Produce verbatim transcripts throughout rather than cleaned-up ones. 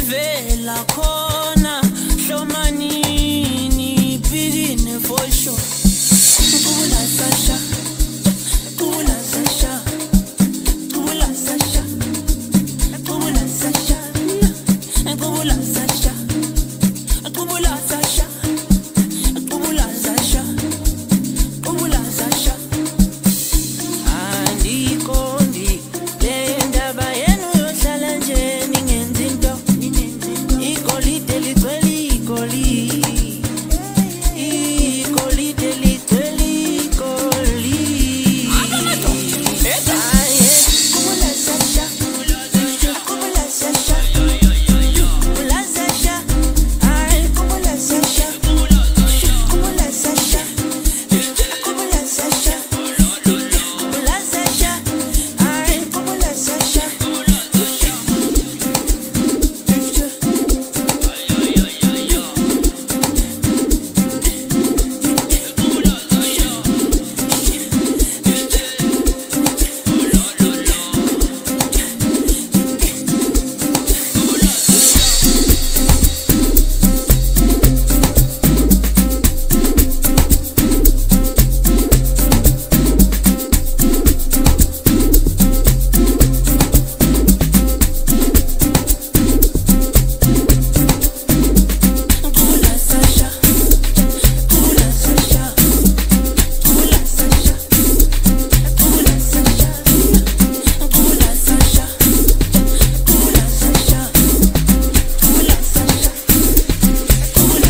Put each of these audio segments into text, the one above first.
livela khona hlomanini bigine for sure Kubula Sasha Kubula Sasha Kubula Sasha Kubula Sasha Kubula Sasha Kubula Sasha Kubula Sasha Kubula Sasha Andikondi lendaba yenu yohlala nje ningenzi into igolide ligcwele igolide igolide ligcwele igolide Kubula Sasha Kubula Sasha Kubula Sasha ay Kubula Sasha Kubula Sasha Kubula Sasha Kubula Sasha ay Kubula Sasha Kubula Sasha Kubula Sasha Kubula Sasha Kubula Sasha Kubula Sasha Kubula Sasha Kubula Sasha Kubula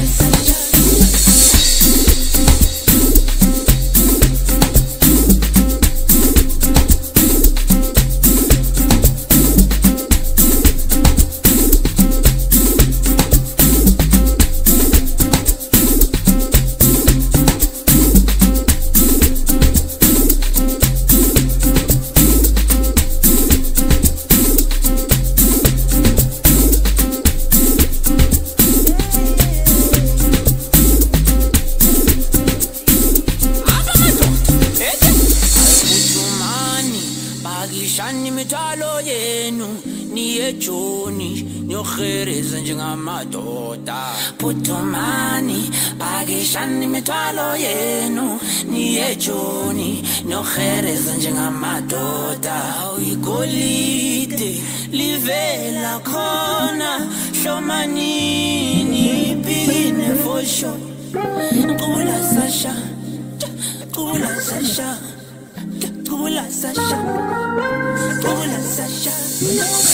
Putumani bakishani imithwalo yenu niye Joni niyohereza njengamadoda Putumani bakishani imithwalo yenu niye Joni niyohereza njengamadoda igolide livela khona hlomanini bigine for sure Kubula Sasha Kubula Sasha Kubula Sasha Kubula Sasha